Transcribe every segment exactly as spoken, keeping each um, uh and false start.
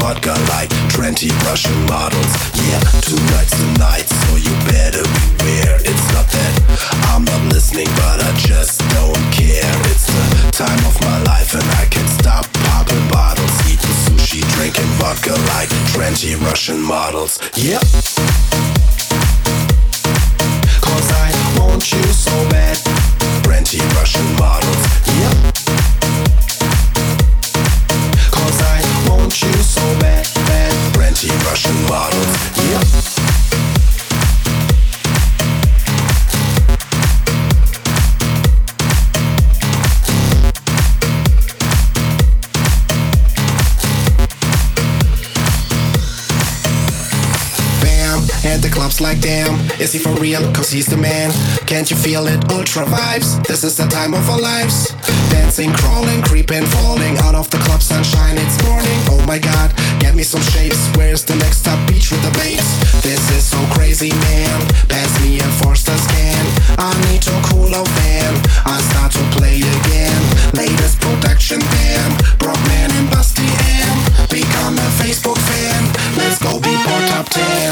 vodka like twenty Russian models. Yeah, tonight's the night, so you better beware. It's not that I'm not listening, but I just don't care. It's the time of my life and I can't stop popping bottles, eating sushi, drinking vodka like twenty Russian models. Yep. Cause I want you so bad, twenty Russian models. Yep. Cause I want you so bad, bad, twenty Russian models. Yep. At the clubs like damn, is he for real? Cause he's the man. Can't you feel it? Ultra vibes, this is the time of our lives. Dancing, crawling, creeping, falling out of the club sunshine, it's morning. Oh my god, get me some shapes. Where's the next stop? Beach with the babes. This is so crazy, man. Pass me a Forster's can. I need to cool off, man. I start to play again. Latest production, bam. Brockman and Busty M. Become a Facebook fan. Let's go Beatport Top ten.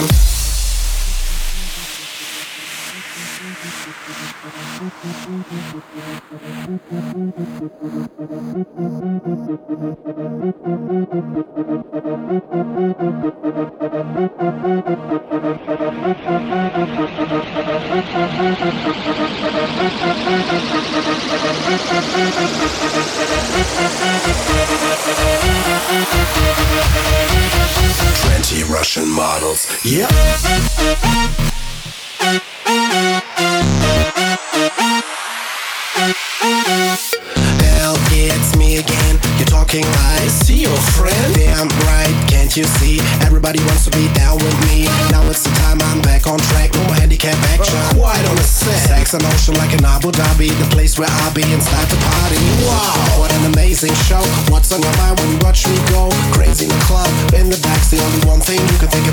Twenty Russian models. Yep. Hell, it's me again. You're talking like, see your friend? Damn right, can't you see? Everybody wants to be down with me. Now it's the time I'm back on track. No more handicap action. Quite on the set. Sex and ocean like in Abu Dhabi, the place where I'll be and start to party. Wow, what an amazing show. What's on your mind when you watch me go crazy in the club? In the back's the only one thing you can think